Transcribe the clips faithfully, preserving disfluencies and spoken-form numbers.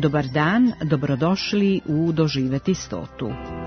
Dobar dan, dobrodošli u Doživeti stotu.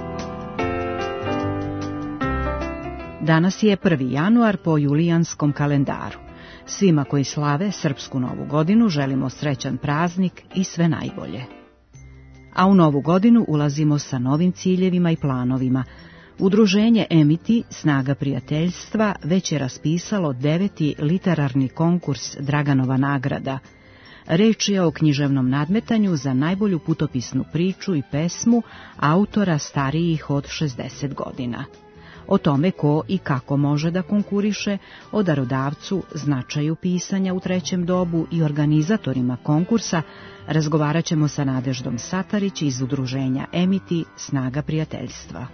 Danas je prvi januar po julijanskom kalendaru. Svima koji slave srpsku novu godinu želimo srećan praznik i sve najbolje. A u novu godinu ulazimo sa novim ciljevima i planovima. Udruženje Emiti, Snaga prijateljstva, već je raspisalo deveti literarni konkurs Draganova nagrada. Reč je o književnom nadmetanju za najbolju putopisnu priču i pesmu autora starijih od šezdeset godina. O tome ko i kako može da konkuriše, o darodavcu, značaju pisanja u trećem dobu i organizatorima konkursa razgovarat ćemo sa Nadeždom Satarić iz udruženja Emiti, Snaga prijateljstva.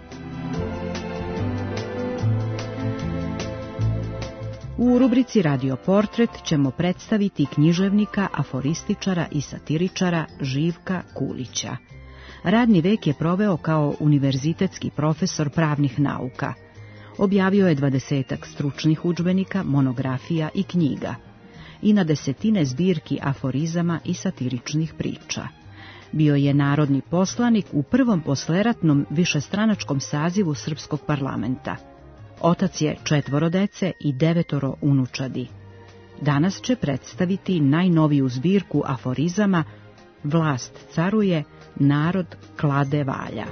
U rubrici Radio Portret ćemo predstaviti književnika, aforističara i satiričara Živka Kulića. Radni vek je proveo kao univerzitetski profesor pravnih nauka. Objavio je dvadesetak stručnih udžbenika, monografija i knjiga. I na desetine zbirki aforizama i satiričnih priča. Bio je narodni poslanik u prvom posleratnom višestranačkom sazivu srpskog parlamenta. Otac je četvoro dece i devetoro unučadi. Danas će predstaviti najnoviju zbirku aforizama Vlast caruje, narod klade valja.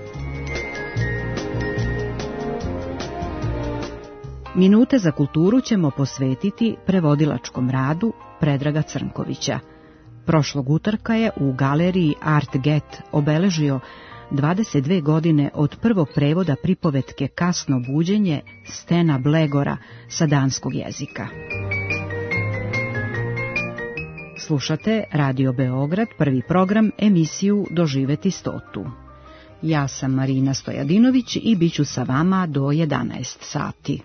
Minute za kulturu ćemo posvetiti prevodilačkom radu Predraga Crnkovića. Prošlog utorka je u galeriji Art Get obeležio dvadeset dve godine od prvog prevoda pripovetke Kasno buđenje Stena Blegora sa danskog jezika. Slušate Radio Beograd, prvi program, emisiju Doživeti stotu. Ja sam Marina Stojadinović i bit ću sa vama do jedanaest sati.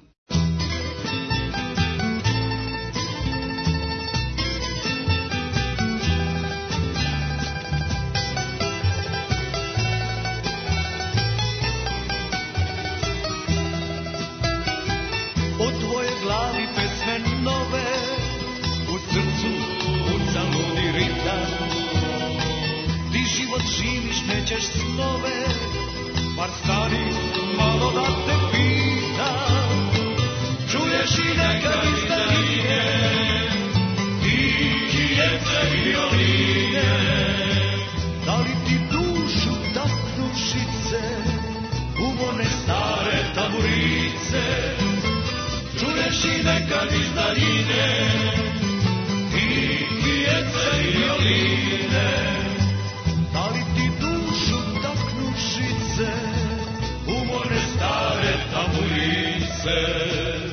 Par stani, malo da te pitam, čuješ i nekad iz daljine, tihijece violine. Da li ti dušu taknu žice, u one stare tamburice, čuješ i nekad iz daljine, tihijece violine. Da li ti dušu taknu žice, umorne stare tamburice.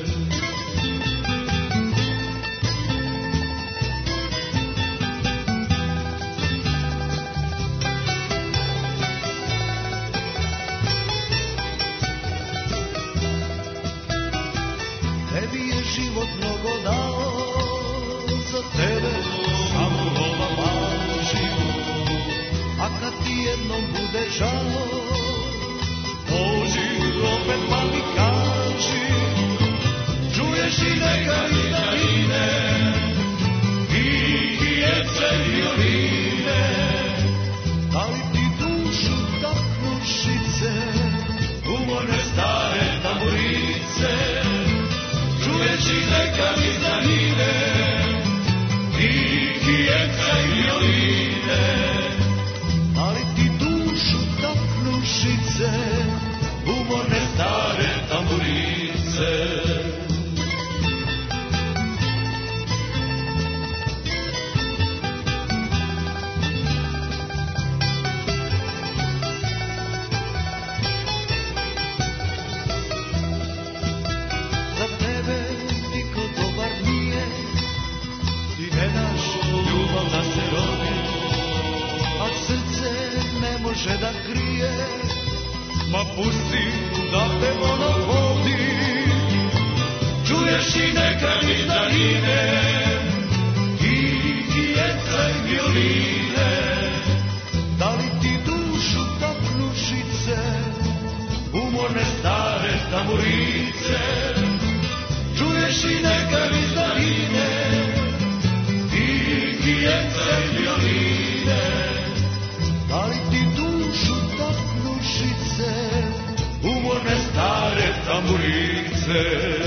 Tebi je život mnogo dao, za tebe samo lova važi. A kad ti jednom bude žao, pođi opet pa mi kaži, čuješ i neka iz daljine, tihijece violine. Da li ti dušu taknu žice, umorne stare tamburice, čuješ i neka iz daljine, tihijece violine. Da li ti dušu taknu žice, umorne stare tamburice. Za tebe niko dobar nije, ti ne daš ljubav da se rodi, a srce ne može da krije, ma pusti da te ono vodi. Čuješ i nekad iz daljine, tihijece violine. Da li ti dušu taknu žice, umorne stare tamburice, čuješ i nekad iz daljine, tihijece violine. mu lice.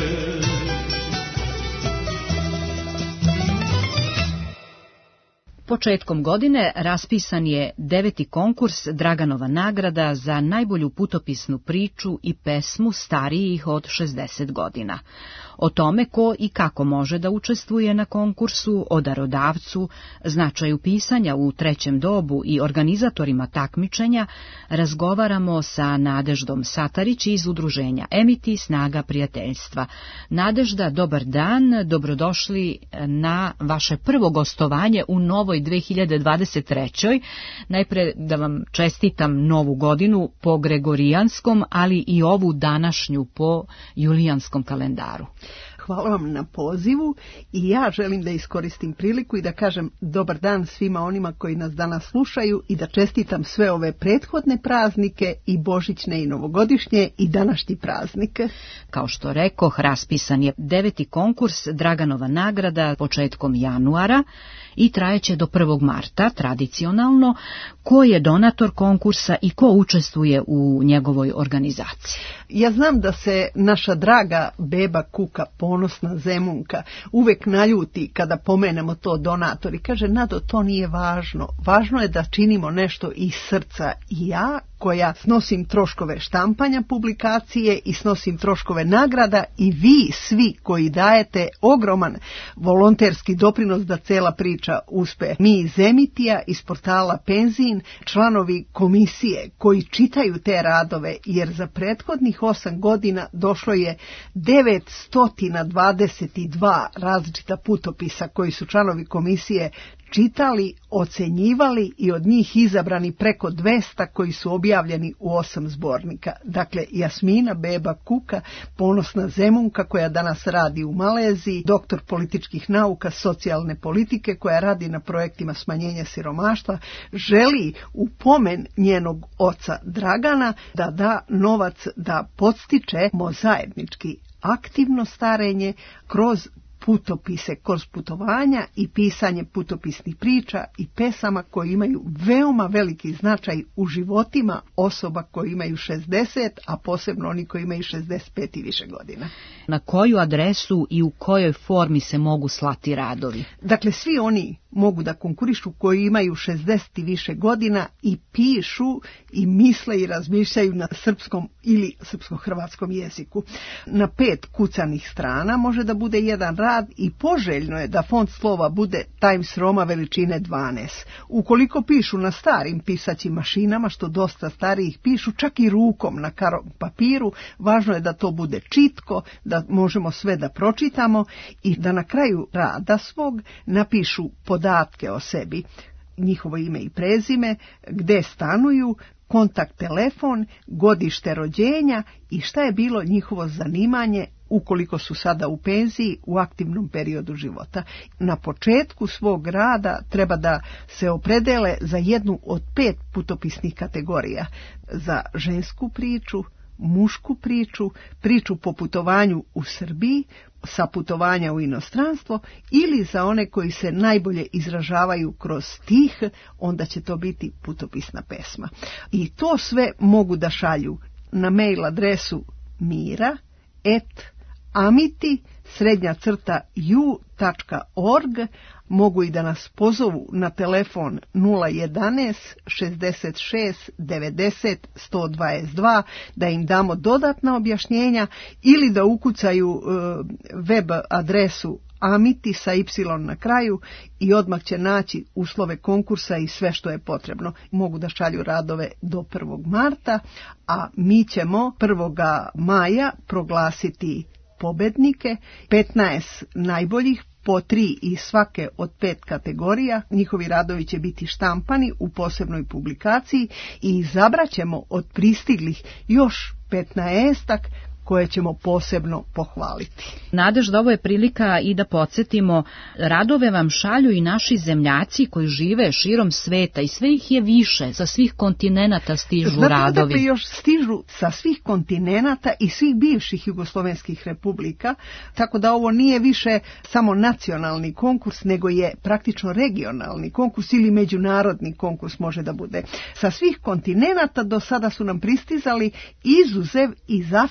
Početkom godine raspisan je deveti konkurs Draganova nagrada za najbolju putopisnu priču i pesmu starijih od šezdeset godina. O tome ko i kako može da učestvuje na konkursu, o darodavcu, značaju pisanja u trećem dobu i organizatorima takmičenja razgovaramo sa Nadeždom Satarić iz udruženja Emiti Snaga prijateljstva. Nadežda, dobar dan, dobrodošli na vaše prvo gostovanje u novoj dve hiljade dvadeset trećoj. Najpre da vam čestitam novu godinu po gregorijanskom, ali i ovu današnju po julijanskom kalendaru. Hvala vam na pozivu i ja želim da iskoristim priliku i da kažem dobar dan svima onima koji nas danas slušaju i da čestitam sve ove prethodne praznike i božićne i novogodišnje i današnji praznike. Kao što rekoh, raspisan je deveti konkurs Draganova nagrada početkom januara i trajeće do prvog marta, tradicionalno. Ko je donator konkursa i ko učestvuje u njegovoj organizaciji? Ja znam da se naša draga beba Kuka, ponosna Zemunka, uvek naljuti kada pomenemo to donatori. Kaže, Nado, to nije važno. Važno je da činimo nešto iz srca. I ja, koja snosim troškove štampanja publikacije i snosim troškove nagrada, i vi svi koji dajete ogroman volonterski doprinos da cela priča uspe. Mi iz Emitija, iz portala Penzin, članovi komisije koji čitaju te radove, jer za prethodnih osam godina došlo je devetsto dvadeset dva različita putopisa koji su članovi komisije čitali, ocenjivali i od njih izabrani preko dvesta koji su objavljeni u osam zbornika. Dakle, Jasmina beba Kuka, ponosna Zemunka koja danas radi u Maleziji, doktor političkih nauka, socijalne politike koja radi na projektima smanjenja siromaštva, želi u pomen njenog oca Dragana da da novac da podstičemo zajednički aktivno starenje kroz putopise, kroz putovanja i pisanje putopisnih priča i pesama koje imaju veoma veliki značaj u životima osoba koji imaju šezdeset, a posebno oni koji imaju šezdeset pet i više godina. Na koju adresu i u kojoj formi se mogu slati radovi? Dakle, svi oni mogu da konkurišu koji imaju šezdeset i više godina i pišu i misle i razmišljaju na srpskom ili srpsko-hrvatskom jeziku. Na pet kucanih strana može da bude jedan rad i poželjno je da font slova bude Times Roma veličine dvanaest. Ukoliko pišu na starim pisaćim mašinama, što dosta starijih pišu, čak i rukom na karom papiru, važno je da to bude čitko, da možemo sve da pročitamo i da na kraju rada svog napišu podatke o sebi, njihovo ime i prezime, gde stanuju, kontakt telefon, godište rođenja i šta je bilo njihovo zanimanje ukoliko su sada u penziji u aktivnom periodu života. Na početku svog rada treba da se opredele za jednu od pet putopisnih kategorija: za žensku priču, mušku priču, priču po putovanju u Srbiji, sa putovanja u inostranstvo ili za one koji se najbolje izražavaju kroz stih, onda će to biti putopisna pesma. I to sve mogu da šalju na mail adresu mira et amiti srednja crta ju tačka org. Mogu i da nas pozovu na telefon nula jedanaest šezdeset šest devedeset sto dvadeset dva da im damo dodatna objašnjenja ili da ukucaju uh, web adresu Amiti sa y na kraju i odmah će naći uslove konkursa i sve što je potrebno. Mogu da šalju radove do prvog marta, a mi ćemo prvog maja proglasiti pobednike, petnaest najboljih, po tri iz svake od pet kategorija. Njihovi radovi će biti štampani u posebnoj publikaciji i izabraćemo od pristiglih još petnaestak koje ćemo posebno pohvaliti. Nadežda, ovo je prilika i da podsjetimo, radove vam šalju i naši zemljaci koji žive širom sveta i sve ih je više, sa svih kontinenata stižu Znate, radovi. Dakle, još stižu sa svih kontinenata i svih bivših jugoslovenskih republika, tako da ovo nije više samo nacionalni konkurs, nego je praktično regionalni konkurs ili međunarodni konkurs može da bude. Sa svih kontinenata do sada su nam pristizali izuzev iz Afrike i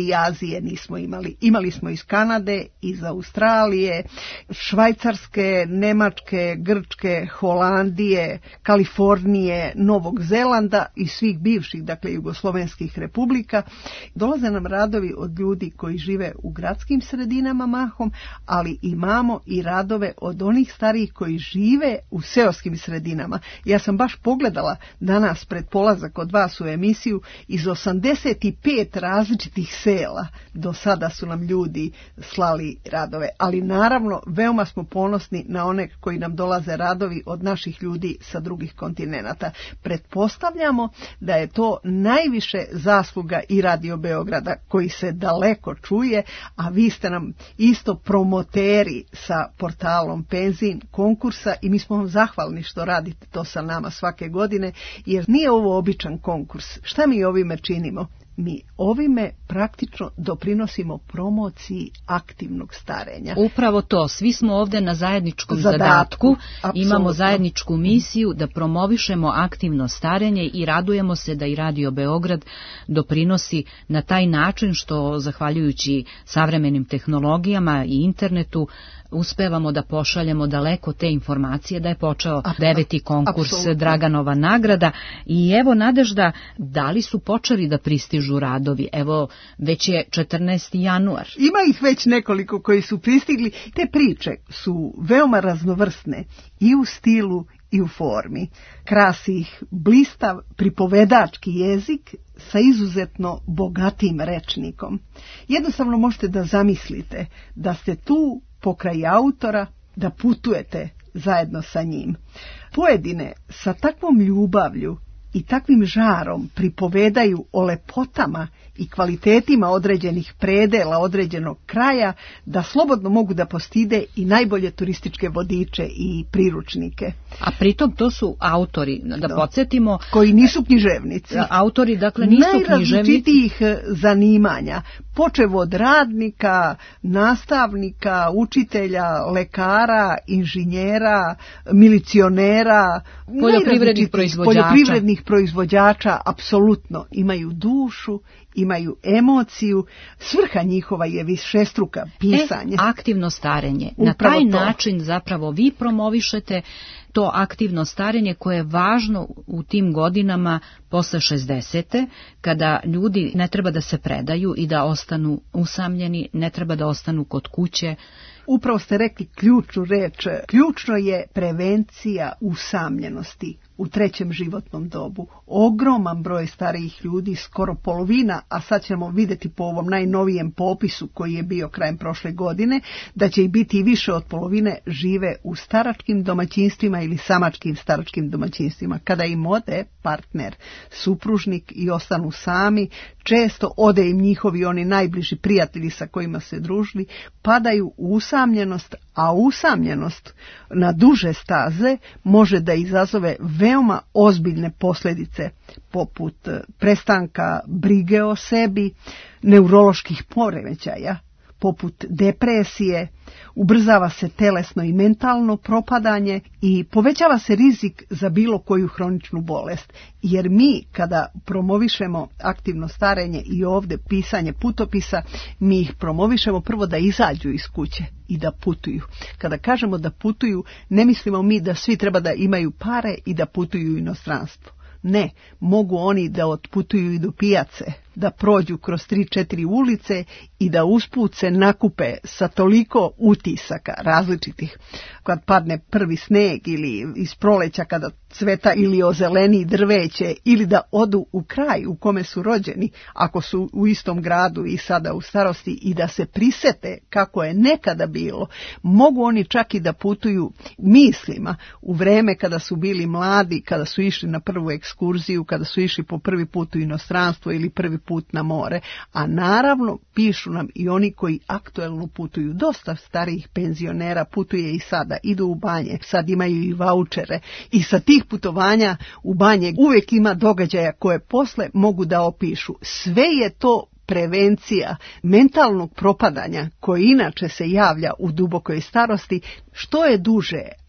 i Azije nismo imali. Imali smo iz Kanade, iz Australije, Švajcarske, Nemačke, Grčke, Holandije, Kalifornije, Novog Zelanda i svih bivših, dakle, jugoslovenskih republika. Dolaze nam radovi od ljudi koji žive u gradskim sredinama mahom, ali imamo i radove od onih starijih koji žive u seoskim sredinama. Ja sam baš pogledala danas pred polazak od vas u emisiju, iz osamdeset pet različitih sela do sada su nam ljudi slali radove, ali naravno veoma smo ponosni na one koji nam dolaze radovi od naših ljudi sa drugih kontinenata. Pretpostavljamo da je to najviše zasluga i Radio Beograda koji se daleko čuje, a vi ste nam isto promoteri sa portalom Penzin konkursa i mi smo vam zahvalni što radite to sa nama svake godine, jer nije ovo običan konkurs. Šta mi ovime činimo? Mi ovime praktično doprinosimo promociji aktivnog starenja. Upravo to, svi smo ovdje na zajedničkom zadatku, zadatku imamo zajedničku misiju da promovišemo aktivno starenje i radujemo se da i Radio Beograd doprinosi na taj način što, zahvaljujući savremenim tehnologijama i internetu, uspevamo da pošaljemo daleko te informacije, da je počeo deveti konkurs Absolutno. Draganova nagrada i evo Nadežda, da li su počeli da pristižu radovi? Evo, već je četrnaesti januar. Ima ih već nekoliko koji su pristigli. Te priče su veoma raznovrsne i u stilu i u formi. Krasi ih blistav pripovedački jezik sa izuzetno bogatim rečnikom. Jednostavno možete da zamislite da ste tu pokraj autora, da putujete zajedno sa njim. Pojedine sa takvom ljubavlju i takvim žarom pripovedaju o lepotama i kvalitetima određenih predela, određenog kraja, da slobodno mogu da postide i najbolje turističke vodiče i priručnike. A pritom to su autori, da Do, podsjetimo... Koji nisu književnici. Autori, dakle, nisu književnici. Najrazličitijih zanimanja, počev od radnika, nastavnika, učitelja, lekara, inženjera, milicionera, poljoprivrednih proizvođača. Poljoprivrednih proizvođača apsolutno imaju dušu, imaju emociju, svrha njihova je višestruka, pisanje. E, aktivno starenje. Upravo Na taj to. način zapravo vi promovišete to aktivno starenje koje je važno u tim godinama posle šezdesete, kada ljudi ne treba da se predaju i da ostanu usamljeni, ne treba da ostanu kod kuće. Upravo ste rekli ključnu reč. Ključno je prevencija usamljenosti u trećem životnom dobu. Ogroman broj starijih ljudi, skoro polovina, a sad ćemo vidjeti po ovom najnovijem popisu koji je bio krajem prošle godine, da će ih biti i više od polovine, žive u staračkim domaćinstvima ili samačkim staračkim domaćinstvima. Kada im ode partner, supružnik i ostanu sami, često ode im njihovi oni najbliži prijatelji sa kojima se družili, padaju u usamljenost, a usamljenost na duže staze može da izazove veoma ozbiljne posljedice, poput prestanka brige o sebi, neuroloških poremećaja, poput depresije, ubrzava se telesno i mentalno propadanje i povećava se rizik za bilo koju hroničnu bolest. Jer mi kada promovišemo aktivno starenje i ovdje pisanje putopisa, mi ih promovišemo prvo da izađu iz kuće i da putuju. Kada kažemo da putuju, ne mislimo mi da svi treba da imaju pare i da putuju u inostranstvo. Ne, mogu oni da otputuju i do pijace, da prođu kroz tri četiri ulice i da usput se nakupe sa toliko utisaka različitih. Kad padne prvi sneg ili iz proleća kada cveta ili ozeleni drveće, ili da odu u kraj u kome su rođeni, ako su u istom gradu i sada u starosti, i da se prisete kako je nekada bilo. Mogu oni čak i da putuju mislima u vreme kada su bili mladi, kada su išli na prvu ekskurziju, kada su išli po prvi put u inostranstvo ili prvi put na more. A naravno pišu nam i oni koji aktuelno putuju. Dosta starijih penzionera putuje i sada, idu u banje, sad imaju i vaučere i sa tih putovanja u banje uvijek ima događaja koje posle mogu da opišu. Sve je to prevencija mentalnog propadanja koje inače se javlja u dubokoj starosti. Što je duže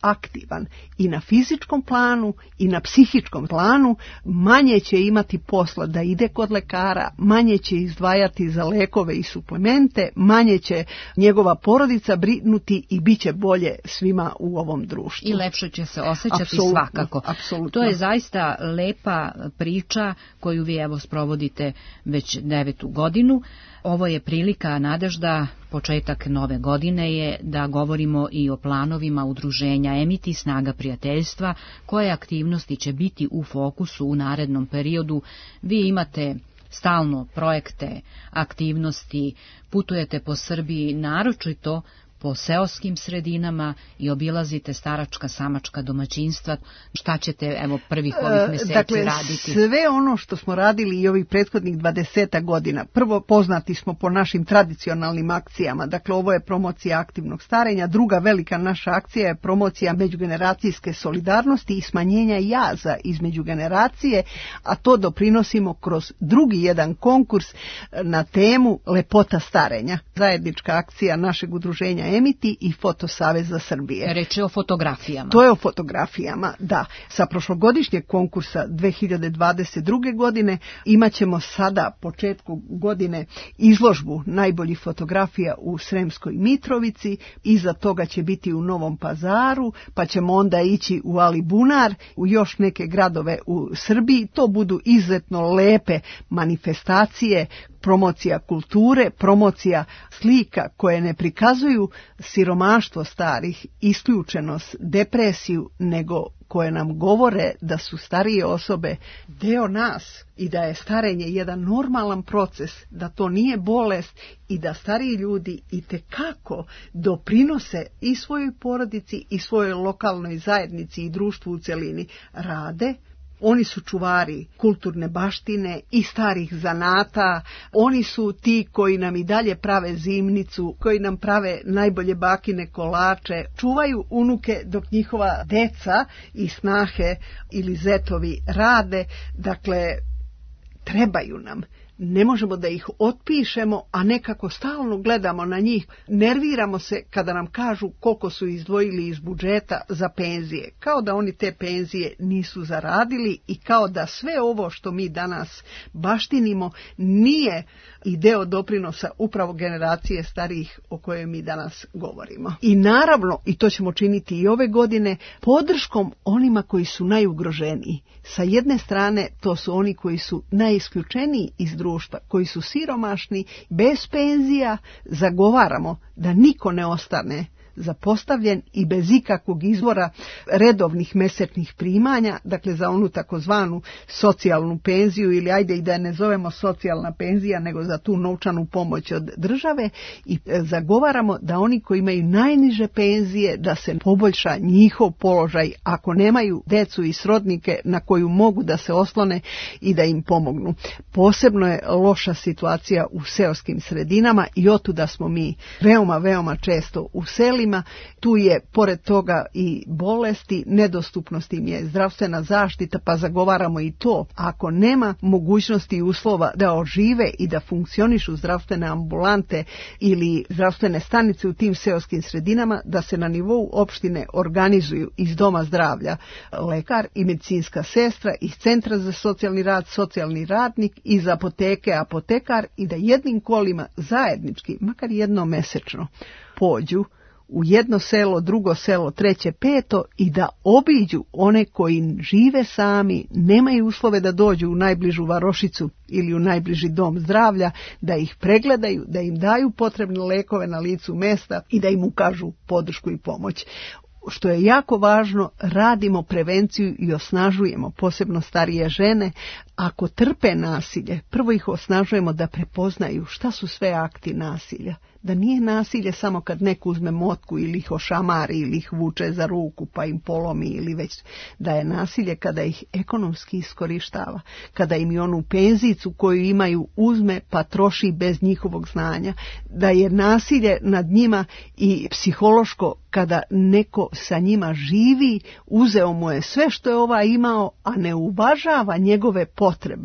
aktivan i na fizičkom planu i na psihičkom planu, manje će imati posla da ide kod lekara, manje će izdvajati za lekove i suplemente, manje će njegova porodica brinuti i bit će bolje svima u ovom društvu. I lepše će se osjećati Apsolutno, svakako. Apsolutno. To je zaista lepa priča koju vi evo sprovodite već devetu godinu. Ovo je prilika, Nadežda, početak nove godine je da govorimo i o planovima udruženja Emiti Snaga prijateljstva, koje aktivnosti će biti u fokusu u narednom periodu. Vi imate stalno projekte, aktivnosti, putujete po Srbiji, naročito po seoskim sredinama i obilazite staračka, samačka domaćinstva. Šta ćete evo prvih ovih mjeseci dakle, raditi? Sve ono što smo radili i ovih prethodnih dvadesetak godina. Prvo, poznati smo po našim tradicionalnim akcijama. Dakle, ovo je promocija aktivnog starenja. Druga velika naša akcija je promocija međugeneracijske solidarnosti i smanjenja jaza između generacije, a to doprinosimo kroz drugi jedan konkurs na temu lepota starenja. Zajednička akcija našeg udruženja Emiti i Fotosaveza Srbije. Reč je o fotografijama. To je o fotografijama, da. Sa prošlogodišnjeg konkursa dve hiljade dvadeset druge. godine imat ćemo sada početku godine izložbu najboljih fotografija u Sremskoj Mitrovici, iza toga će biti u Novom Pazaru, pa ćemo onda ići u Alibunar, u još neke gradove u Srbiji. To budu izuzetno lepe manifestacije, promocija kulture, promocija slika koje ne prikazuju siromaštvo starih, isključenost, depresiju, nego koje nam govore da su starije osobe deo nas i da je starenje jedan normalan proces, da to nije bolest i da stariji ljudi itekako doprinose i svojoj porodici i svojoj lokalnoj zajednici i društvu u celini. Rade. Oni su čuvari kulturne baštine i starih zanata, oni su ti koji nam i dalje prave zimnicu, koji nam prave najbolje bakine kolače, čuvaju unuke dok njihova deca i snahe ili zetovi rade, dakle trebaju nam. Ne možemo da ih otpišemo, a nekako stalno gledamo na njih. Nerviramo se kada nam kažu koliko su izdvojili iz budžeta za penzije. Kao da oni te penzije nisu zaradili i kao da sve ovo što mi danas baštinimo nije i deo doprinosa upravo generacije starijih o kojoj mi danas govorimo. I naravno, i to ćemo činiti i ove godine, podrškom onima koji su najugroženiji. Sa jedne strane to su oni koji su najisključeniji iz društva, koji su siromašni, bez penzija. Zagovaramo da niko ne ostane zapostavljen i bez ikakvog izvora redovnih mesečnih primanja, dakle za onu takozvanu socijalnu penziju ili ajde i da je ne zovemo socijalna penzija nego za tu novčanu pomoć od države, i zagovaramo da oni koji imaju najniže penzije da se poboljša njihov položaj ako nemaju decu i srodnike na koju mogu da se oslone i da im pomognu. Posebno je loša situacija u seoskim sredinama i otuda smo mi veoma, veoma često u seli. Tu je pored toga i bolesti, nedostupnost im je zdravstvena zaštita, pa zagovaramo i to. Ako nema mogućnosti i uslova da ožive i da funkcionišu zdravstvene ambulante ili zdravstvene stanice u tim seoskim sredinama, da se na nivou opštine organizuju iz doma zdravlja lekar i medicinska sestra, iz centra za socijalni rad socijalni radnik, iz apoteke apotekar, i da jednim kolima zajednički, makar jednom mesečno, pođu u jedno selo, drugo selo, treće, peto i da obiđu one koji žive sami, nemaju uslove da dođu u najbližu varošicu ili u najbliži dom zdravlja, da ih pregledaju, da im daju potrebne lekove na licu mesta i da im ukažu podršku i pomoć. Što je jako važno, radimo prevenciju i osnažujemo posebno starije žene. Ako trpe nasilje, prvo ih osnažujemo da prepoznaju šta su sve akti nasilja. Da nije nasilje samo kad neko uzme motku ili ih ošamari ili ih vuče za ruku pa im polomi, ili već da je nasilje kada ih ekonomski iskorištava, kada im i onu penzicu koju imaju uzme pa troši bez njihovog znanja, da je nasilje nad njima i psihološko kada neko sa njima živi, uzeo mu je sve što je ovaj imao, a ne uvažava njegove potrebe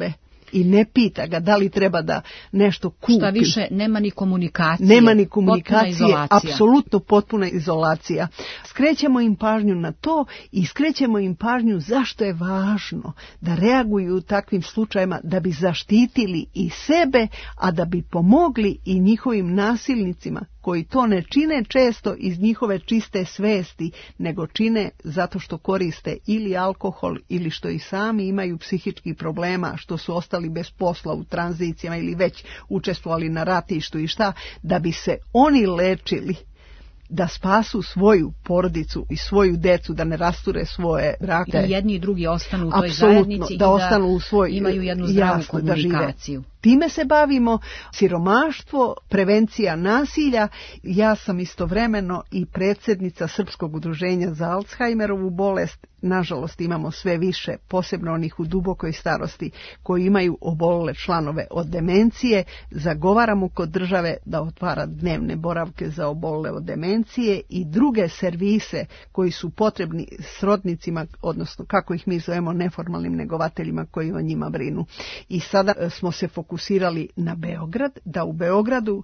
i ne pita ga da li treba da nešto kupi. Šta više, nema ni komunikacije. Nema ni komunikacije, apsolutno potpuna izolacija. Skrećemo im pažnju na to i skrećemo im pažnju zašto je važno da reaguju u takvim slučajima da bi zaštitili i sebe, a da bi pomogli i njihovim nasilnicima koji to ne čine često iz njihove čiste svesti, nego čine zato što koriste ili alkohol ili što i sami imaju psihičkih problema, što su ostali bez posla u tranzicijama ili već učestvovali na ratištu i šta, da bi se oni lečili, da spasu svoju porodicu i svoju decu, da ne rasture svoje brake. I jedni i drugi ostanu u toj Apsolutno, zajednici da i ostanu da u svoj, imaju jednu zdravu jasno, komunikaciju. Time se bavimo, siromaštvo, prevencija nasilja. Ja sam istovremeno i predsjednica Srpskog udruženja za Alzheimerovu bolest. Nažalost imamo sve više, posebno onih u dubokoj starosti koji imaju obolele članove od demencije. Zagovaramo kod države da otvara dnevne boravke za obolele od demencije i druge servise koji su potrebni srodnicima, odnosno kako ih mi zovemo neformalnim negovateljima koji o njima brinu. I sada smo se fokusirali na Beograd, da u Beogradu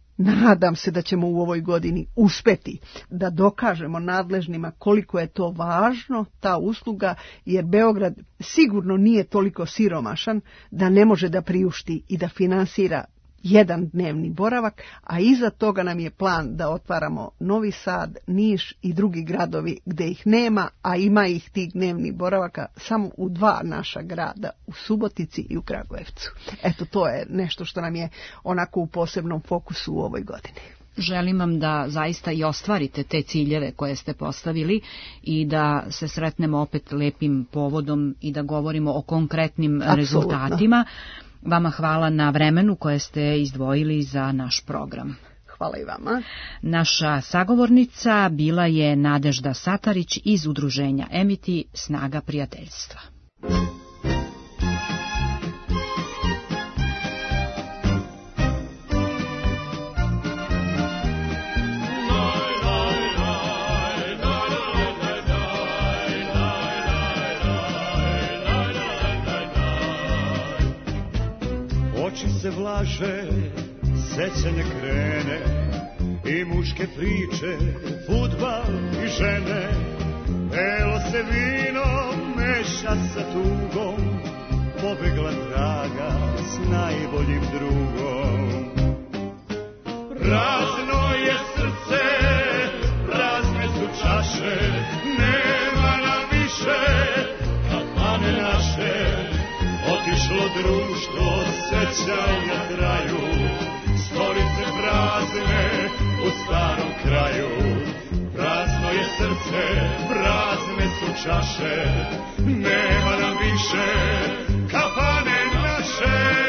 nadam se da ćemo u ovoj godini uspeti da dokažemo nadležnima koliko je to važno, ta usluga, jer Beograd sigurno nije toliko siromašan da ne može da priušti i da finansira jedan dnevni boravak, a iza toga nam je plan da otvaramo Novi Sad, Niš i drugi gradovi gdje ih nema, a ima ih tih dnevnih boravaka samo u dva naša grada, u Subotici i u Kragujevcu. Eto, to je nešto što nam je onako u posebnom fokusu u ovoj godini. Želim vam da zaista i ostvarite te ciljeve koje ste postavili i da se sretnemo opet lepim povodom i da govorimo o konkretnim Apsolutno. rezultatima. Vama hvala na vremenu koje ste izdvojili za naš program. Hvala i vama. Naša sagovornica bila je Nadežda Satarić iz udruženja Emiti Snaga prijateljstva. Oči se vlaže, sećanje krene i muške priče, fudbal i žene. Elo se vino meša sa tugom, pobegla traga s najboljim drugom. Prazno je srce, prazne su čaše, nema nam više kafane naše. Otišlo društvo, sećanja traju, stolice prazne u starom kraju. Prazno je srce, prazne su čaše, nema nam više kafane naše.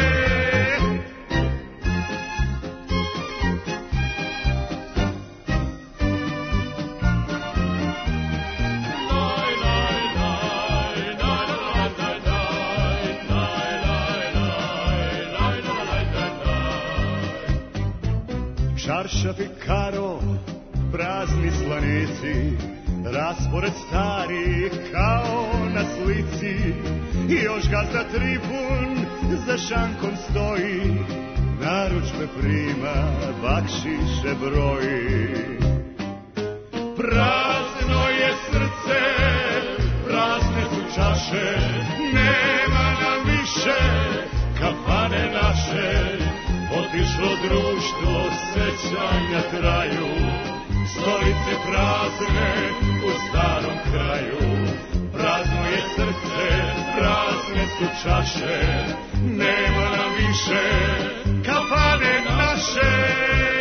Čaršafi karo, prazni slanici, raspored stari kao na slici. Još gazda Trifun za šankom stoji, narudžbe prima, bakšiše broji. Prazno je srce, prazne su čaše, nema nam više kafane naše. Otišlo društvo, sećanja traju, stolice prazne u starom kraju. Prazno je srce, prazne su čaše, nema nam više kafane naše.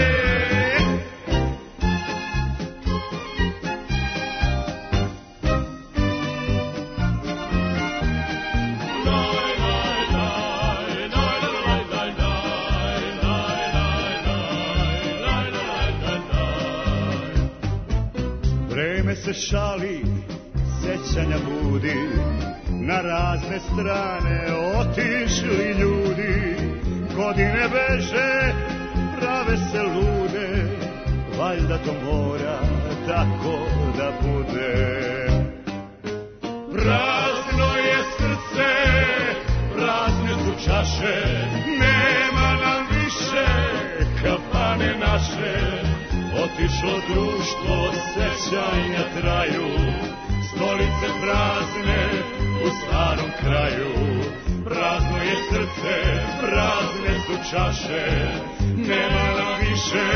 Se šali, sećanja budi, na razne strane otišli ljudi. Godine beže, prave se lude, valjda to mora tako da bude. Prazno je srce, prazne su čaše, nema nam više kafane naše. Otišlo društvo, sećanja traju, stolice prazne u starom kraju. Prazno je srce, prazne su čaše, nema nam više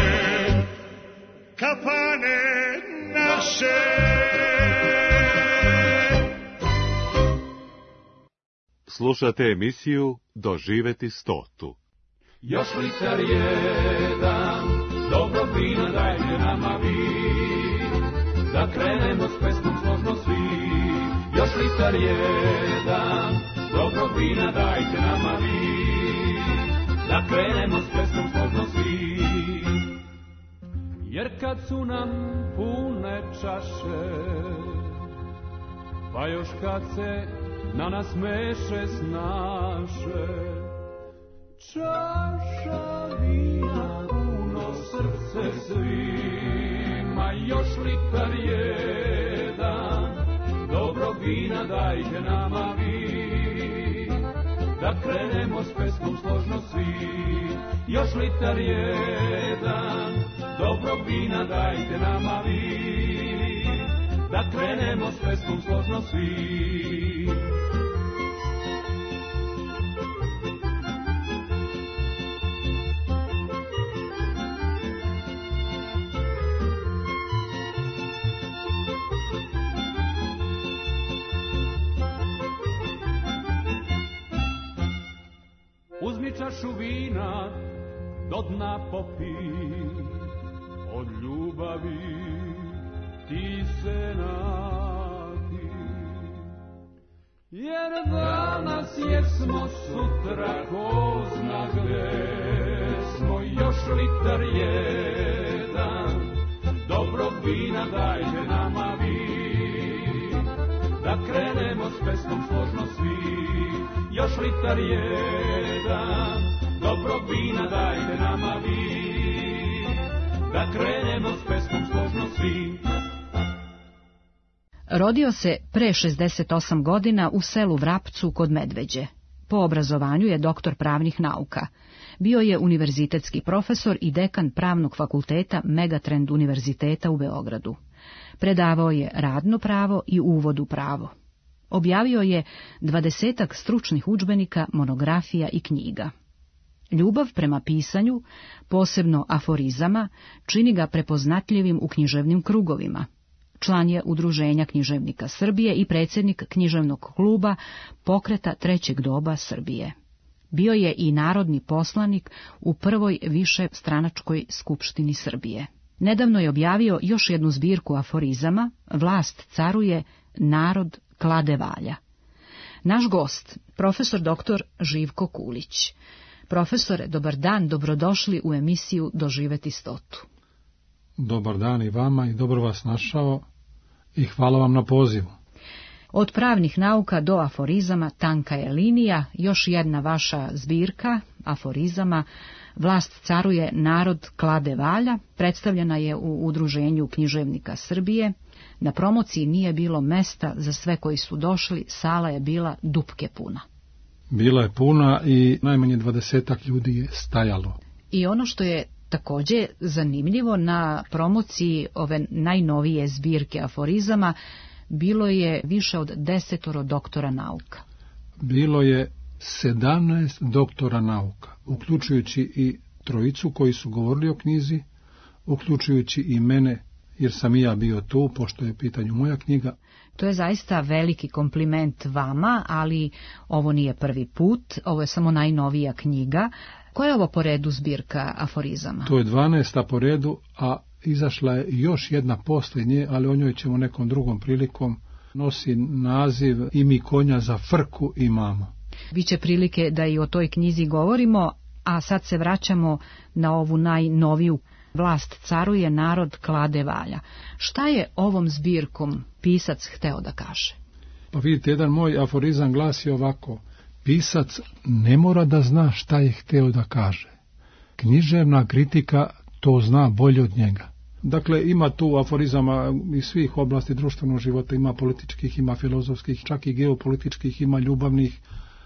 kafane naše. Slušate emisiju Doživeti stotu. Još liter jedan, dobro vina dajte nama vi, da krenemo s pesmom složno svi. Još liter jedan, dobro vina dajte nama vi, da krenemo s pesmom složno svi. Jer kad su nam pune čaše, pa još kad se na nas meše snaše, čaša vina puno srce svima. Još liter jedan, dobro vina dajte nama vi, da krenemo s pesmom složno svi. Još liter jedan, dobro vina dajte nama vi, da krenemo s pesmom složno svi. Uzmi čašu vina, do dna popi, od ljubavi ti se napi. Jer danas jesmo, sutra ko zna gde smo. Još liter jedan, dobro vina dajte nama vi, da krenemo s pesmom složno svi. Još liter jedan, dobro vina dajte nama vi, da krenemo s pesmom složno svi. Rodio se pre šezdeset osam godina u selu Vrapcu kod Medveđe. Po obrazovanju je doktor pravnih nauka. Bio je univerzitetski profesor i dekan Pravnog fakulteta Megatrend univerziteta u Beogradu. Predavao je radno pravo i uvod u pravo. Objavio je dvadesetak stručnih udžbenika, monografija i knjiga. Ljubav prema pisanju, posebno aforizama, čini ga prepoznatljivim u književnim krugovima. Član je Udruženja književnika Srbije i predsjednik književnog kluba Pokreta trećeg doba Srbije. Bio je i narodni poslanik u prvoj višestranačkoj skupštini Srbije. Nedavno je objavio još jednu zbirku aforizama, Vlast caruje, narod klade valja. Naš gost, profesor doktor Živko Kulić. Profesore, dobar dan, dobrodošli u emisiju Doživeti stotu. Dobar dan i vama i dobro vas našao i hvala vam na pozivu. Od pravnih nauka do aforizama tanka je linija, još jedna vaša zbirka aforizama, Vlast caruje, narod klade valja, predstavljena je u Udruženju književnika Srbije. Na promociji nije bilo mesta za sve koji su došli, sala je bila dupke puna. Bila je puna i najmanje dvadesetak ljudi je stajalo. I ono što je također zanimljivo, na promociji ove najnovije zbirke aforizama bilo je više od desetoro doktora nauka. Bilo je sedamnaest doktora nauka, uključujući i trojicu koji su govorili o knjizi, uključujući i mene, jer sam i ja bio tu, pošto je pitanju moja knjiga. To je zaista veliki kompliment vama, ali ovo nije prvi put, ovo je samo najnovija knjiga. Koja je ovo po redu zbirka aforizama? To je dvanaesta po redu, a izašla je još jedna posle nje, ali o njoj ćemo nekom drugom prilikom. Nosi naziv I mi konja za frku imamo. Biće prilike da i o toj knjizi govorimo, a sad se vraćamo na ovu najnoviju. Vlast caruje, narod klade valja. Šta je ovom zbirkom pisac hteo da kaže? Pa vidite, jedan moj aforizam glasi ovako: pisac ne mora da zna šta je hteo da kaže. Književna kritika to zna bolje od njega. Dakle, ima tu aforizama iz svih oblasti društvenog života, ima političkih, ima filozofskih, čak i geopolitičkih, ima ljubavnih,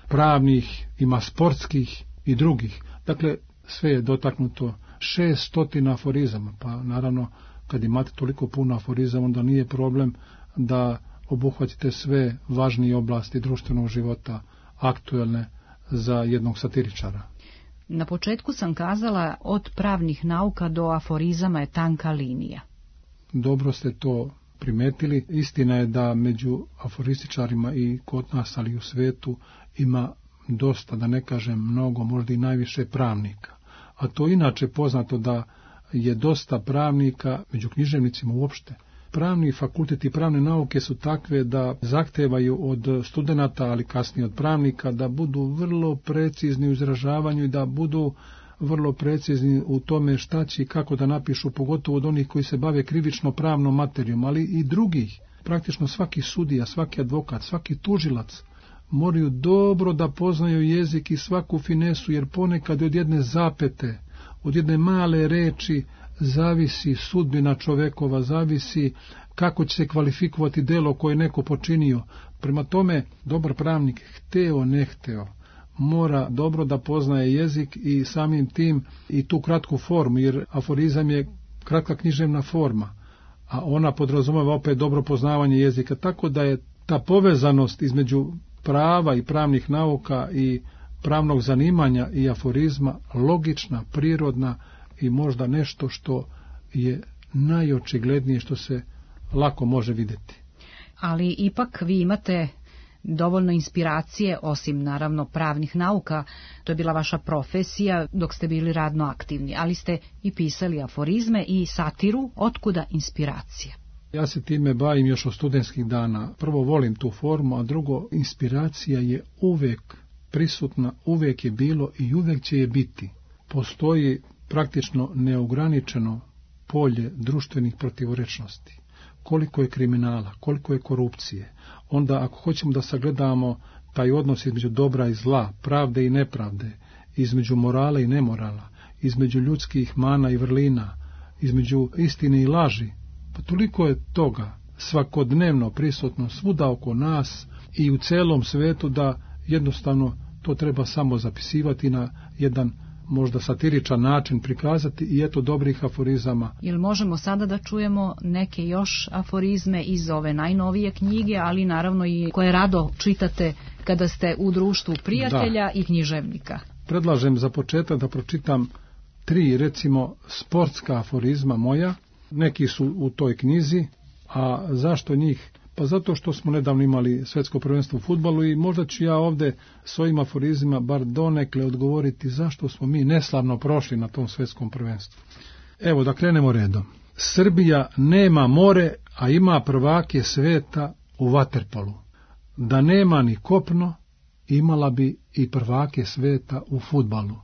pravnih, ima sportskih i drugih. Dakle, sve je dotaknuto šeststotina aforizama, pa naravno kad imate toliko puno aforizama, onda nije problem da obuhvatite sve važnije oblasti društvenog života, aktuelne za jednog satiričara. Na početku sam kazala, od pravnih nauka do aforizama je tanka linija. Dobro ste to primetili. Istina je da među aforističarima i kod nas, ali i u svetu, ima dosta, da ne kažem mnogo, možda i najviše pravnika. A to inače poznato da je dosta pravnika među književnicima uopšte. Pravni fakultet i pravne nauke su takve da zahtevaju od studenata, ali kasnije od pravnika, da budu vrlo precizni u izražavanju i da budu vrlo precizni u tome šta će i kako da napišu, pogotovo od onih koji se bave krivično pravnom materijom, ali i drugih. Praktično svaki sudija, svaki advokat, svaki tužilac moraju dobro da poznaju jezik i svaku finesu, jer ponekad od jedne zapete, od jedne male reči zavisi sudbina čovekova, zavisi kako će se kvalifikovati delo koje je neko počinio. Prema tome, dobar pravnik, hteo ne hteo, mora dobro da poznaje jezik i samim tim i tu kratku formu, jer aforizam je kratka književna forma, a ona podrazumeva opet dobro poznavanje jezika, tako da je ta povezanost između prava i pravnih nauka i pravnog zanimanja i aforizma logična, prirodna i možda nešto što je najočiglednije, što se lako može vidjeti. Ali ipak vi imate dovoljno inspiracije, osim naravno pravnih nauka, to je bila vaša profesija dok ste bili radno aktivni, ali ste i pisali aforizme i satiru, otkuda inspiracija? Ja se time bavim još od studentskih dana. Prvo volim tu formu, a drugo, inspiracija je uvek prisutna, uvek je bilo i uvek će je biti. Postoji praktično neograničeno polje društvenih protivorečnosti. Koliko je kriminala, koliko je korupcije. Onda ako hoćemo da sagledamo taj odnos između dobra i zla, pravde i nepravde, između morala i nemorala, između ljudskih mana i vrlina, između istine i laži, pa toliko je toga svakodnevno prisutno svuda oko nas i u celom svetu da jednostavno to treba samo zapisivati na jedan možda satiričan način prikazati i eto dobrih aforizama. Jel možemo sada da čujemo neke još aforizme iz ove najnovije knjige, ali naravno i koje rado čitate kada ste u društvu prijatelja da. I književnika? Predlažem za početak da pročitam tri, recimo, sportska aforizma moja. Neki su u toj knjizi, a zašto njih? Pa zato što smo nedavno imali svjetsko prvenstvo u fudbalu i možda ću ja ovdje s ovim aforizmima bar donekle odgovoriti zašto smo mi neslavno prošli na tom svjetskom prvenstvu. Evo da krenemo redom. Srbija nema more, a ima prvake sveta u vaterpolu. Da nema ni kopno, imala bi i prvake sveta u fudbalu.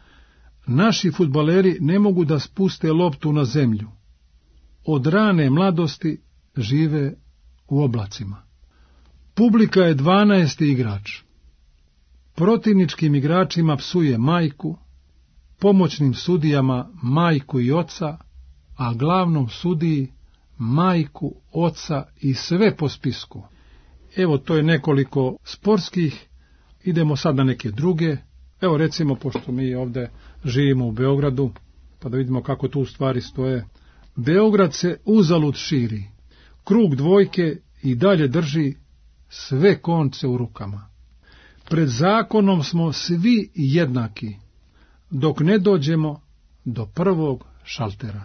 Naši fudbaleri ne mogu da spuste loptu na zemlju. Od rane mladosti žive u oblacima. Publika je dvanaesti igrač. Protivničkim igračima psuje majku, pomoćnim sudijama majku i oca, a glavnom sudiji majku, oca i sve po spisku. Evo, to je nekoliko sportskih. Idemo sad na neke druge. Evo recimo, pošto mi ovdje živimo u Beogradu, pa da vidimo kako tu stvari stoje. Beograd se uzalud širi. Krug dvojke i dalje drži sve konce u rukama. Pred zakonom smo svi jednaki, dok ne dođemo do prvog šaltera.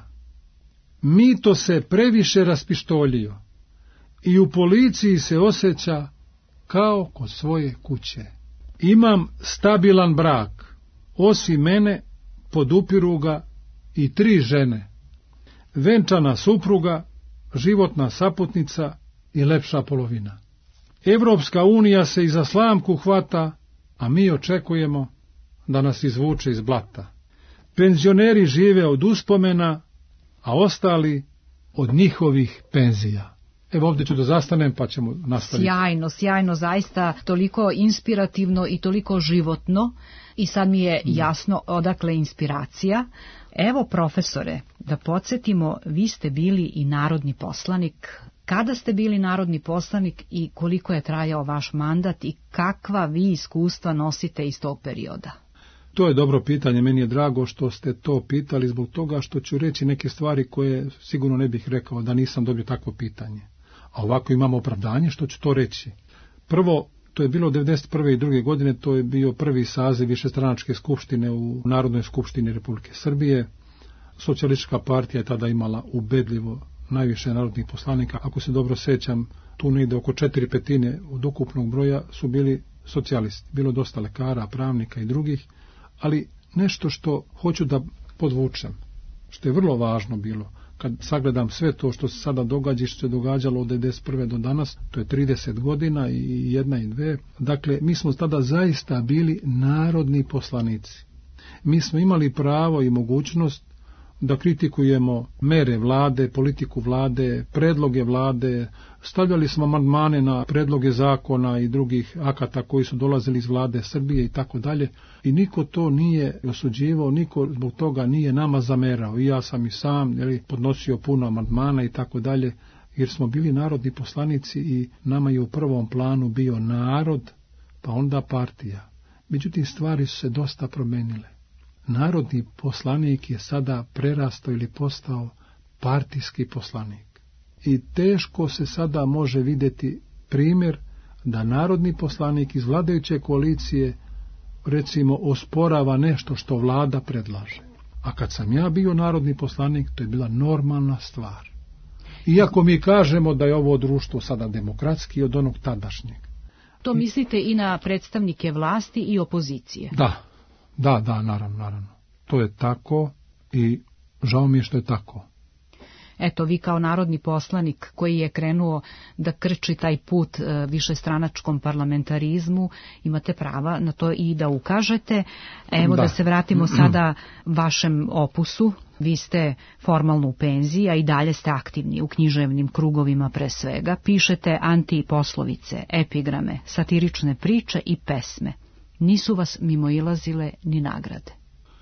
Mito se previše raspištoljio i u policiji se osjeća kao kod svoje kuće. Imam stabilan brak, osim mene podupiru ga i tri žene, venčana supruga, životna saputnica i lepša polovina. Evropska unija se i za slamku hvata, a mi očekujemo da nas izvuče iz blata. Penzioneri žive od uspomena, a ostali od njihovih penzija. Evo ovdje ću da zastanem pa ćemo nastaviti. Sjajno, sjajno, zaista toliko inspirativno i toliko životno i sad mi je jasno odakle inspiracija. Evo profesore, da podsjetimo, vi ste bili i narodni poslanik. Kada ste bili narodni poslanik i koliko je trajao vaš mandat i kakva vi iskustva nosite iz tog perioda? To je dobro pitanje, meni je drago što ste to pitali zbog toga što ću reći neke stvari koje sigurno ne bih rekao da nisam dobio takvo pitanje. A ovako imamo opravdanje što ću to reći. Prvo, to je bilo devedeset prve i druge godine, to je bio prvi saziv višestranačke skupštine u Narodnoj skupštini Republike Srbije. Socijalistička partija je tada imala ubedljivo najviše narodnih poslanika. Ako se dobro sećam, tu negde oko četiri petine od ukupnog broja su bili socijalisti. Bilo dosta lekara, pravnika i drugih, ali nešto što hoću da podvučem, što je vrlo važno bilo, kad sagledam sve to što se sada događa i što se događalo od devedeset prve do danas, to je trideset godina i jedna i dve, dakle, mi smo tada zaista bili narodni poslanici. Mi smo imali pravo i mogućnost da kritikujemo mere vlade, politiku vlade, predloge vlade, stavljali smo amandmane na predloge zakona i drugih akata koji su dolazili iz vlade Srbije i tako dalje. I niko to nije osuđivao, niko zbog toga nije nama zamerao. I ja sam i sam jeli, podnosio puno amandmana i tako dalje, jer smo bili narodni poslanici i nama je u prvom planu bio narod, pa onda partija. Međutim, stvari su se dosta promenile. Narodni poslanik je sada prerastao ili postao partijski poslanik. I teško se sada može vidjeti primjer da narodni poslanik iz vladajuće koalicije recimo osporava nešto što vlada predlaže. A kad sam ja bio narodni poslanik, to je bila normalna stvar. Iako mi kažemo da je ovo društvo sada demokratski od onog tadašnjeg. To mislite i na predstavnike vlasti i opozicije? Da. Da, da, naravno, naravno. To je tako i žao mi je što je tako. Eto, vi kao narodni poslanik koji je krenuo da krči taj put višestranačkom parlamentarizmu, imate prava na to i da ukažete. Evo da, da se vratimo sada vašem opusu. Vi ste formalno u penziji, a i dalje ste aktivni u književnim krugovima pre svega. Pišete antiposlovice, epigrame, satirične priče i pesme. Nisu vas mimoilazile ni nagrade.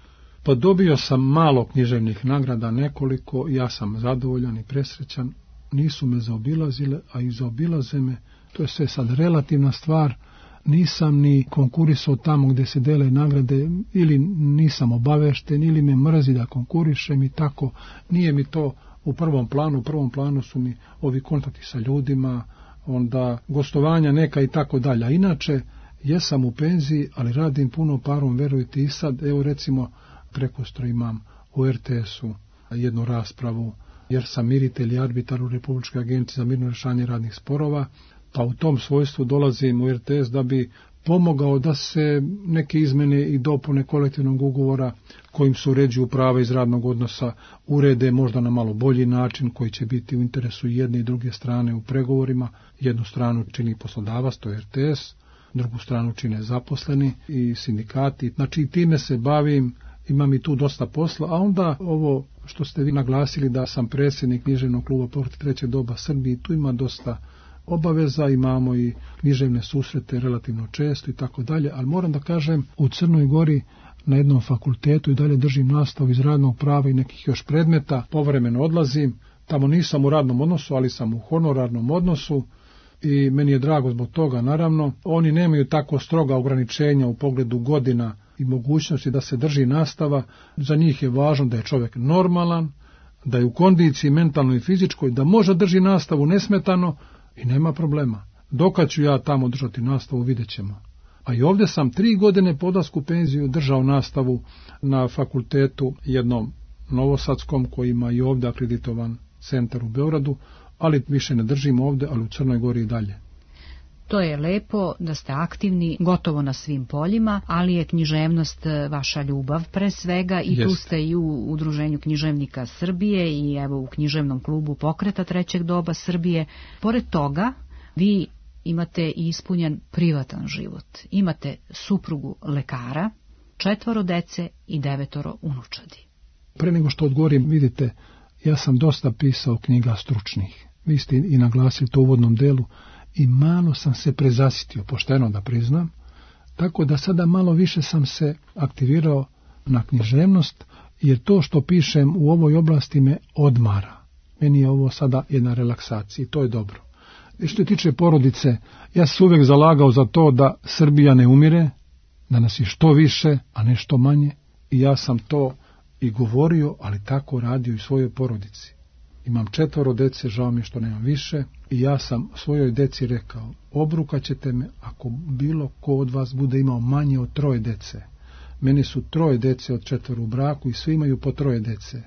Pa dobio sam malo književnih nagrada, nekoliko, ja sam zadovoljan i presrećan. Nisu me zaobilazile, a i zaobilaze me. To je sve sad relativna stvar. Nisam ni konkurisao tamo gdje se dele nagrade, ili nisam obavešten, ili me mrzi da konkurišem i tako. Nije mi to u prvom planu. U prvom planu su mi ovi kontakti sa ljudima, onda gostovanja neka i tako dalje. A inače, jesam u penziji, ali radim puno parom, verujte i sad, evo recimo, prekostro imam u er te esu jednu raspravu, jer sam miritelj i arbitar u Republičkoj agenciji za mirno rješavanje radnih sporova, pa u tom svojstvu dolazim u er te es da bi pomogao da se neke izmene i dopune kolektivnog ugovora kojim se uređuju prava iz radnog odnosa urede možda na malo bolji način koji će biti u interesu jedne i druge strane u pregovorima. Jednu stranu čini poslodavac, to je er te es, drugu stranu čine zaposleni i sindikati. Znači time se bavim, imam i tu dosta posla, a onda ovo što ste vi naglasili da sam predsjednik književnog kluba Pokret trećeg doba Srbije, tu ima dosta obaveza, imamo i književne susrete relativno često i tako dalje, ali moram da kažem, u Crnoj Gori na jednom fakultetu i dalje držim nastavu iz radnog prava i nekih još predmeta, povremeno odlazim, tamo nisam u radnom odnosu, ali sam u honorarnom odnosu, i meni je drago zbog toga, naravno. Oni nemaju tako stroga ograničenja u pogledu godina i mogućnosti da se drži nastava. Za njih je važno da je čovjek normalan, da je u kondiciji mentalnoj i fizičkoj, da može drži nastavu nesmetano i nema problema. Dokad ću ja tamo držati nastavu, vidjet ćemo. A i ovdje sam tri godine po odlasku u penziju držao nastavu na fakultetu jednom novosadskom koji ima i ovdje akreditovan centar u Beogradu, ali više ne držim ovdje, ali u Crnoj Gori i dalje. To je lepo da ste aktivni gotovo na svim poljima, ali je književnost vaša ljubav pre svega i Jest. Tu ste i u Udruženju književnika Srbije i evo u književnom klubu Pokreta trećeg doba Srbije. Pored toga, vi imate i ispunjen privatan život. Imate suprugu lekara, četvoro dece i devetoro unučadi. Pre nego što odgovorim, vidite, ja sam dosta pisao knjiga stručnih. Vi ste i naglasili to u uvodnom delu i malo sam se prezasitio, pošteno da priznam, tako da sada malo više sam se aktivirao na književnost, jer to što pišem u ovoj oblasti me odmara. Meni je ovo sada jedna relaksacija i to je dobro. I što se tiče porodice, ja sam uvijek zalagao za to da Srbija ne umire, da nas je što više, a ne što manje. I ja sam to i govorio, ali tako radio i svojoj porodici. Imam četvoro dece, žao mi je što nemam više, i ja sam svojoj deci rekao, obrukat ćete me ako bilo ko od vas bude imao manje od troje dece. Meni su troje dece od četvoro u braku i svi imaju po troje dece.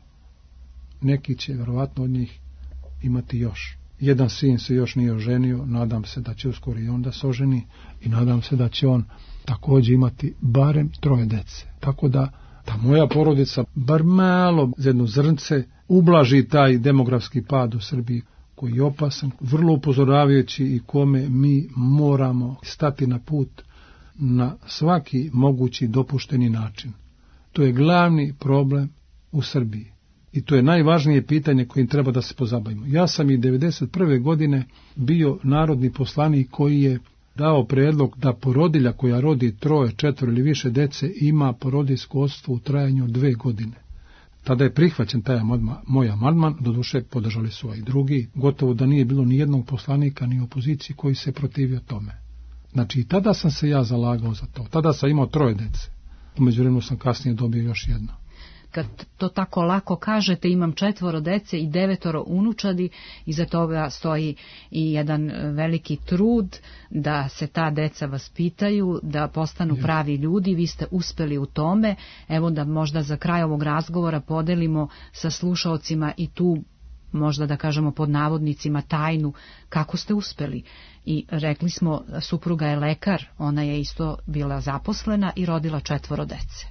Neki će vjerovatno od njih imati još. Jedan sin se još nije oženio, nadam se da će uskoro i on da se oženi i nadam se da će on također imati barem troje dece. Tako da ta moja porodica bar malo za jedno zrnce ublaži taj demografski pad u Srbiji koji je opasan, vrlo upozoravajući i kome mi moramo stati na put na svaki mogući dopušteni način. To je glavni problem u Srbiji. I to je najvažnije pitanje kojim treba da se pozabavimo. Ja sam i devedeset prve godine bio narodni poslanik koji je dao predlog da porodilja koja rodi troje, četvoro ili više dece ima porodiljsko odsustvo u trajanju od dve godine. Tada je prihvaćen taj moj amandman, doduše podržali su i drugi, gotovo da nije bilo ni jednog poslanika ni opozicije koji se protivio tome. Znači i tada sam se ja zalagao za to. Tada sam imao troje dece. U međuvremenu sam kasnije dobio još jedno. Kad to tako lako kažete, imam četvoro dece i devetoro unučadi, iza toga stoji i jedan veliki trud da se ta deca vaspitaju, da postanu pravi ljudi. Vi ste uspeli u tome. Evo da možda za kraj ovog razgovora podelimo sa slušaocima i tu, možda da kažemo pod navodnicima, tajnu kako ste uspeli. I rekli smo, supruga je lekar, ona je isto bila zaposlena i rodila četvoro dece.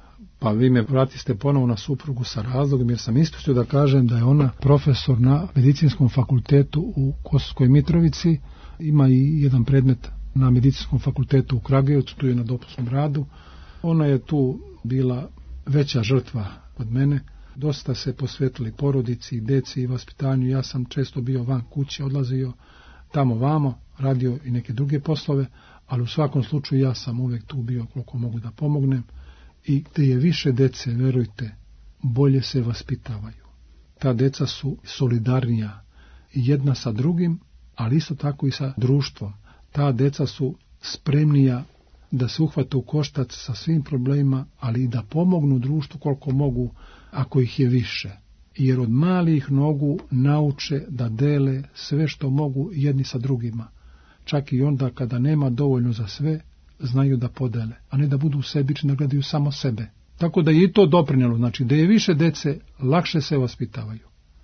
Pa vi me vratiste ponovo na suprugu sa razlogom, jer sam ispustio da kažem da je ona profesor na medicinskom fakultetu u Kosovskoj Mitrovici, ima i jedan predmet na medicinskom fakultetu u Kragujevcu, tu je na dopunskom radu. Ona je tu bila veća žrtva od mene, dosta se posvetili porodici, deci i vaspitanju. Ja sam često bio van kuće, odlazio tamo vamo, radio i neke druge poslove, ali u svakom slučaju ja sam uvijek tu bio koliko mogu da pomognem. I gdje je više dece, verujte, bolje se vaspitavaju. Ta deca su solidarnija jedna sa drugim, ali isto tako i sa društvom. Ta deca su spremnija da se uhvate u koštac sa svim problemima, ali i da pomognu društvu koliko mogu, ako ih je više. Jer od malih nogu nauče da dele sve što mogu jedni sa drugima. Čak i onda kada nema dovoljno za sve, znaju da podele, a ne da budu sebični, da gledaju samo sebe. Tako da je i to doprinjelo, znači da je više dece, lakše se vaspitavaju.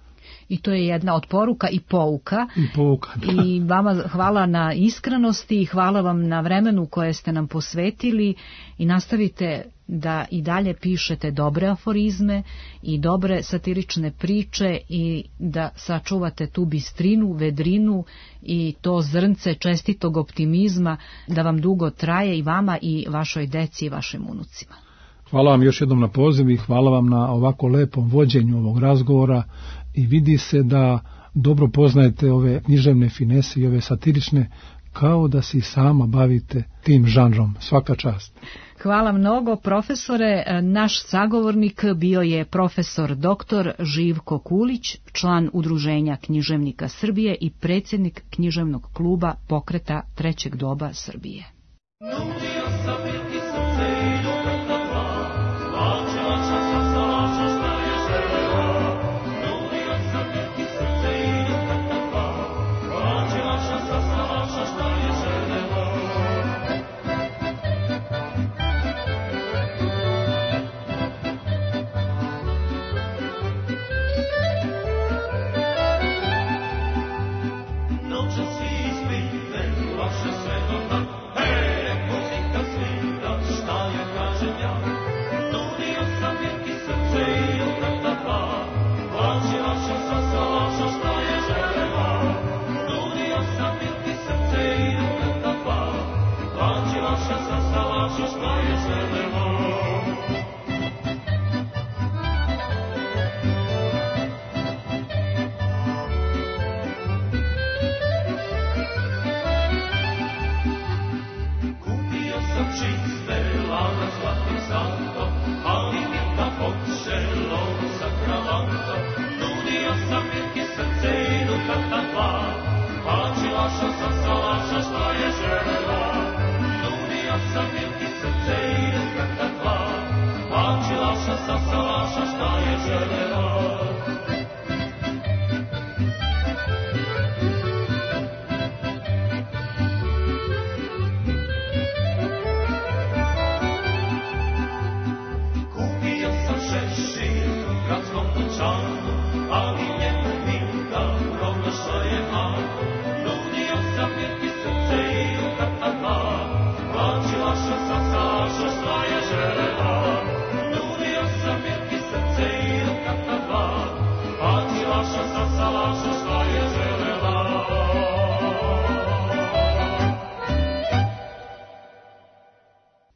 I to je jedna od poruka i pouka. I pouka, da. I vama hvala na iskrenosti i hvala vam na vremenu koje ste nam posvetili i nastavite da i dalje pišete dobre aforizme i dobre satirične priče i da sačuvate tu bistrinu, vedrinu i to zrnce čestitog optimizma, da vam dugo traje i vama i vašoj deci i vašim unucima. Hvala vam još jednom na pozivu i hvala vam na ovako lepom vođenju ovog razgovora i vidi se da dobro poznajete ove književne finese i ove satirične, kao da se i sama bavite tim žanrom. Svaka čast. Hvala mnogo, profesore. Naš sagovornik bio je profesor doktor Živko Kulić, član Udruženja književnika Srbije i predsjednik književnog kluba Pokreta trećeg doba Srbije. Noche si spinten, vaše sve do tak, hej, muzika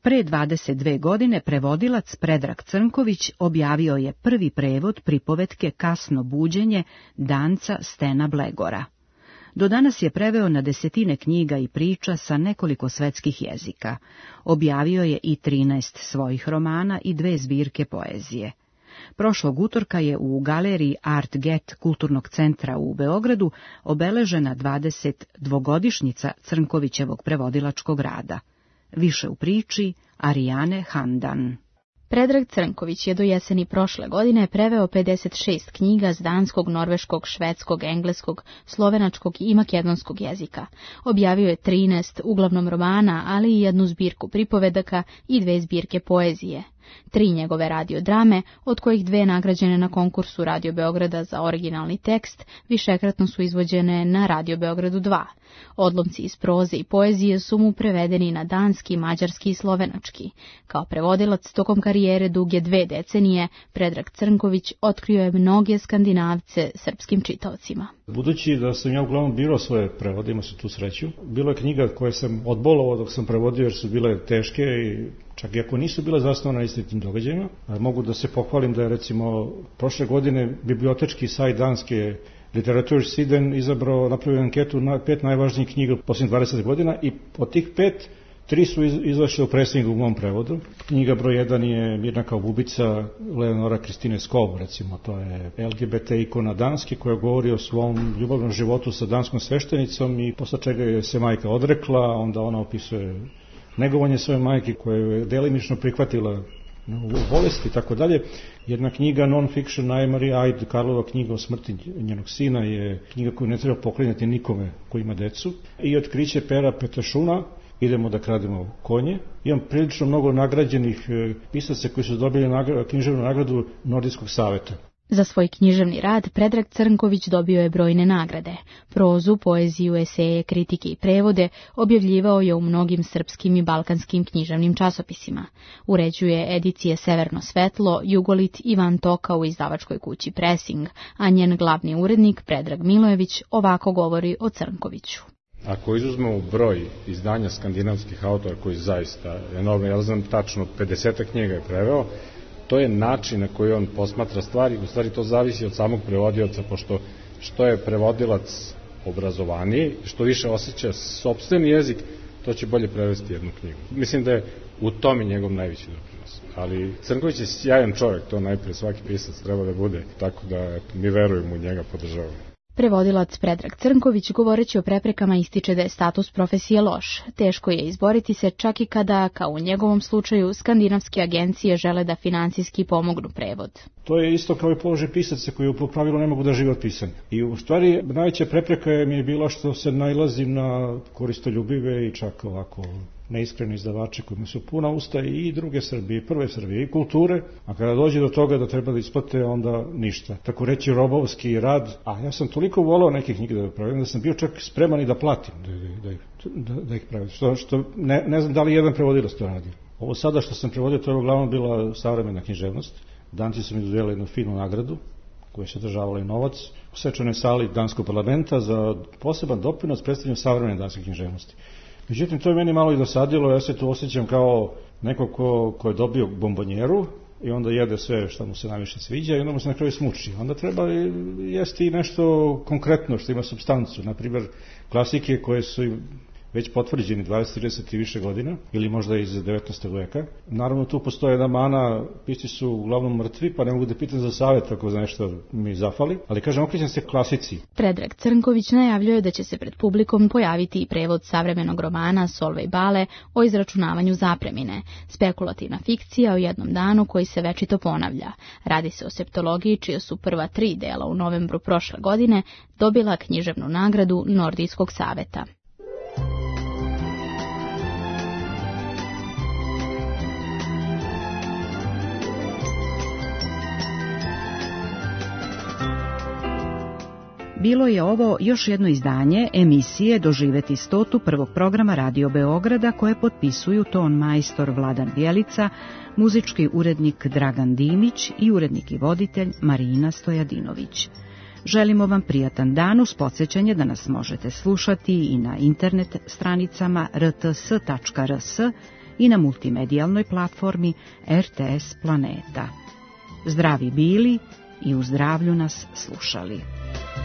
Pre dvadeset dve godine prevodilac Predrag Crnković objavio je prvi prevod pripovetke Kasno buđenje danca Stena Blegora. Do danas je preveo na desetine knjiga i priča sa nekoliko svetskih jezika. Objavio je i trinaest svojih romana i dve zbirke poezije. Prošlog utorka je u galeriji Art Get Kulturnog centra u Beogradu obeležena dvadesetdvogodišnjica Crnkovićevog prevodilačkog rada. Više u priči Arijane Handan. Predrag Crnković je do jeseni prošle godine preveo pedeset šest knjiga s danskog, norveškog, švedskog, engleskog, slovenačkog i makedonskog jezika. Objavio je trinaest uglavnom romana, ali i jednu zbirku pripovedaka i dve zbirke poezije. Tri njegove radiodrame, od kojih dve nagrađene na konkursu Radio Beograda za originalni tekst, višekratno su izvođene na Radio Beogradu dva. Odlomci iz proze i poezije su mu prevedeni na danski, mađarski i slovenački. Kao prevodilac tokom karijere duge dve decenije, Predrag Crnković otkrio je mnoge Skandinavce srpskim čitaocima. Budući da sam ja uglavnom birao svoje prevode, imao sam tu sreću, bilo je knjiga koje sam odbolovao dok sam prevodio jer su bile teške i čak i ako nisu bile zasnovane na istinitim događajima. Mogu da se pohvalim da je recimo prošle godine bibliotečki sajt danske Litteratursiden izabrao, napravio anketu na pet najvažnijih knjiga posljednjih dvadeset godina i od tih pet, tri su izašle u presingu u mom prevodu. Knjiga broj jedan je Mirna kao bubica Leonora Kristine Skov, recimo, to je L G B T ikona danske koja govori o svom ljubavnom životu sa danskom sveštenicom i posle čega je se majka odrekla, onda ona opisuje negovanje svoje majke koje je delimično prihvatila u bolesti i tako dalje. Jedna knjiga non-fiction Najmari Ajd, Karlova knjiga o smrti njenog sina, je knjiga koju ne treba poklinjati nikome ko ima decu. I Otkriće Pera Petašuna, Idemo da krademo konje. Imam prilično mnogo nagrađenih pisaca koji su dobili nagradu, književnu nagradu Nordijskog saveta. Za svoj književni rad Predrag Crnković dobio je brojne nagrade. Prozu, poeziju, eseje, kritike i prevode objavljivao je u mnogim srpskim i balkanskim književnim časopisima. Uređuje edicije Severno svetlo, Jugolit i Van Toka u izdavačkoj kući Pressing, a njen glavni urednik Predrag Milojević ovako govori o Crnkoviću. Ako izuzmemo broj izdanja skandinavskih autora koji zaista enormno, ja znam tačno pedeset knjiga je preveo, to je način na koji on posmatra stvari, u stvari to zavisi od samog prevodioca, pošto što je prevodilac obrazovaniji, što više osjeća sopstveni jezik, to će bolje prevesti jednu knjigu. Mislim da je u tome njegov najveći doprinos. Ali Crnković je sjajan čovjek, to najprije svaki pisac treba da bude, tako da mi verujemo u njega, podržavamo. Prevodilac Predrag Crnković, govoreći o preprekama, ističe da je status profesije loš. Teško je izboriti se čak i kada, kao u njegovom slučaju, skandinavske agencije žele da finansijski pomognu prevod. To je isto kao i položaj pisaca koji u pravilu ne mogu da žive od pisanja. I u stvari najveća prepreka mi je bila što se nailazim na koristoljubive i čak ovako neiskreni izdavači kojima su puna usta i druge Srbije, i prve Srbije, i kulture, a kada dođe do toga da treba da isplate, onda ništa. Tako reći robovski rad, a ja sam toliko volao neke knjige da pravim, da sam bio čak spreman i da platim da, da, da, da ih pravim. Što, što ne, ne znam da li jedan prevodilac to radi. Ovo sada što sam prevodio, to je uglavnom bila savremena književnost. Danci su mi dodijeli jednu finu nagradu, koja se državala i novac, u svečanoj sali Danskog parlamenta za poseban doprinos predstavljanju savremene danske književnosti. Međutim, to je meni malo i dosadilo, ja se tu osjećam kao neko ko, ko je dobio bombonjeru i onda jede sve što mu se najviše sviđa i onda mu se na kraju smuči. Onda treba jesti i nešto konkretno što ima supstancu, na primjer klasike koje su već potvrđeni dvadeset trideset i više godina, ili možda iz devetnaestog veka. Naravno, tu postoje jedna mana, pisci su uglavnom mrtvi, pa ne mogu da pitam za savjet ako za nešto mi zafali, ali kažem, okrećem se klasici. Predrag Crnković najavljuje da će se pred publikom pojaviti i prevod savremenog romana Solvej Bale o izračunavanju zapremine, spekulativna fikcija o jednom danu koji se večito ponavlja. Radi se o septologiji, čija su prva tri dela u novembru prošle godine dobila književnu nagradu Nordijskog saveta. Bilo je ovo još jedno izdanje emisije Doživeti stotu prvog programa Radio Beograda koje potpisuju ton majstor Vladan Bjelica, muzički urednik Dragan Dimić i urednik i voditelj Marina Stojadinović. Želimo vam prijatan dan uz podsjećanje da nas možete slušati i na internet stranicama r t s tačka r s i na multimedijalnoj platformi R T S Planeta. Zdravi bili i u zdravlju nas slušali.